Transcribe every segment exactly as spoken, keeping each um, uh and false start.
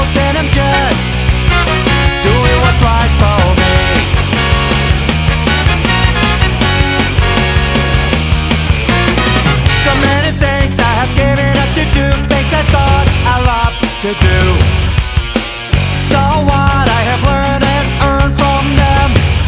else, and I'm just doing what's right for me. So many things I have given up to do, things I thought I loved to do. So what I have learned and earned from them,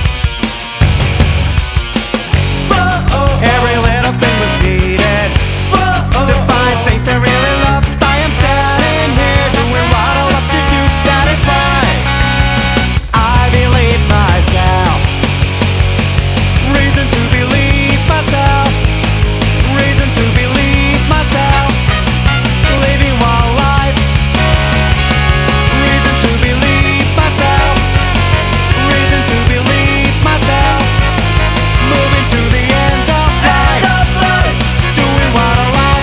every little thing was needed to find things I really love. I am sitting here doing what I love to do. That is why I believe myself. Reason to believe myself. Reason to believe myself. Living one life. Reason to believe myself. Reason to believe myself. Moving to the end of life. Doing what I love.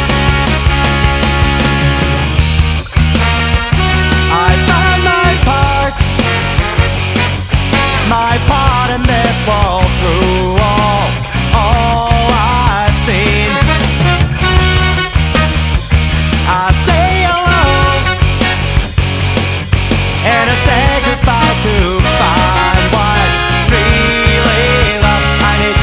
I found my part. My part in this world through all, all I've seen. I say hello and I say goodbye to find what really love. I need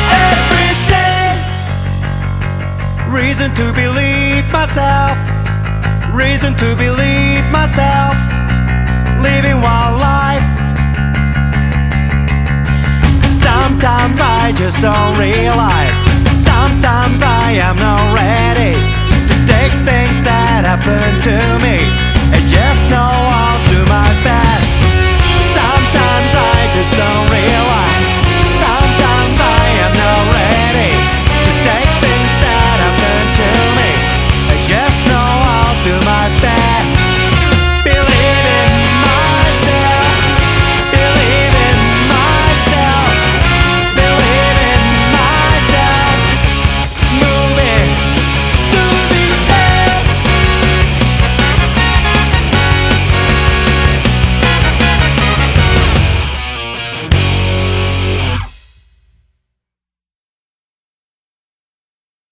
everything. Reason to believe myself. Reason to believe myself. Living one life. Sometimes I just don't realize. Sometimes I am not ready to take things that happen to me